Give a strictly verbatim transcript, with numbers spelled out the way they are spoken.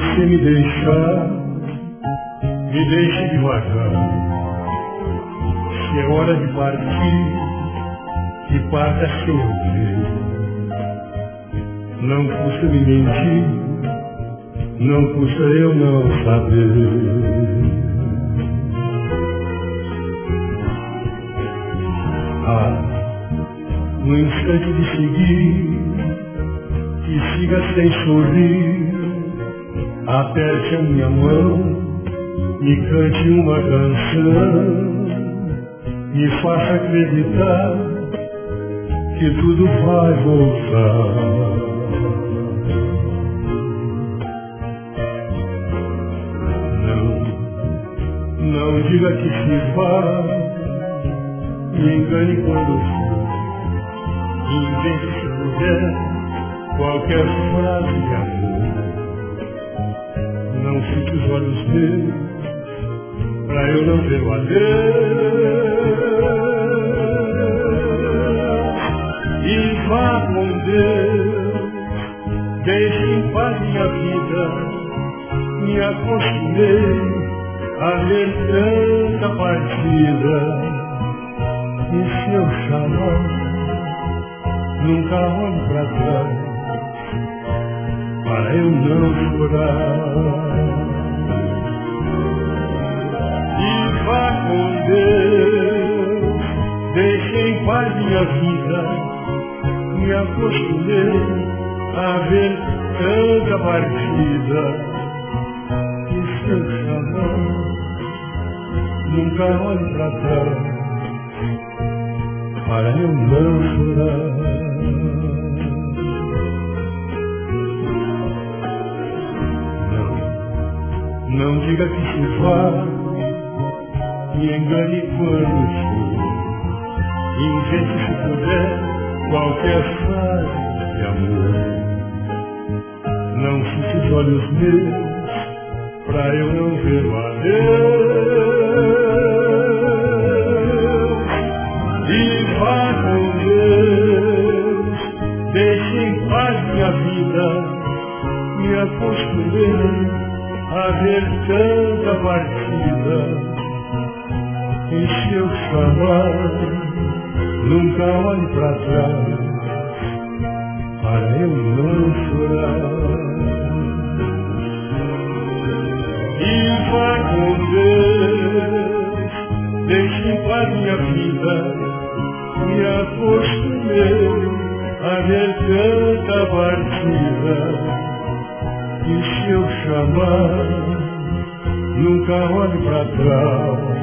você me deixar, me deixe devagar. Se é hora de partir, que parta sem eu ver. Não custa me mentir, não custa eu não saber. Ah, no instante de seguir, que siga sem sorrir, aperte a minha mão, me cante uma canção, me faça acreditar que tudo vai voltar. Não, não diga que se vá, me engane quando for, invente se puder qualquer frase de amor. Não fique os olhos meus pra eu não ver o adeus. E vá com Deus, deixe em paz minha vida. Me acostumei a ver tanta partida. E se eu chamar, nunca olhe pra trás, para eu não chorar. E vá com Deus, deixe em paz minha vida. Me acostumei a ver tanta partida. E se eu chamar, nunca olhe pra trás, para eu não chorar. Não, não diga que se vá, me engane quando for, invente se puder qualquer frase de amor. Não fique os olhos meus pra eu não ver o adeus. E vá com Deus, deixe em paz minha vida. Me acostumei a ver tanta partida. E se eu chamar, nunca olhe pra trás, para eu não chorar. E vá com Deus, deixe em paz minha vida. Me acostumei a ver tanta partida. E se eu chamar, nunca olhe pra trás,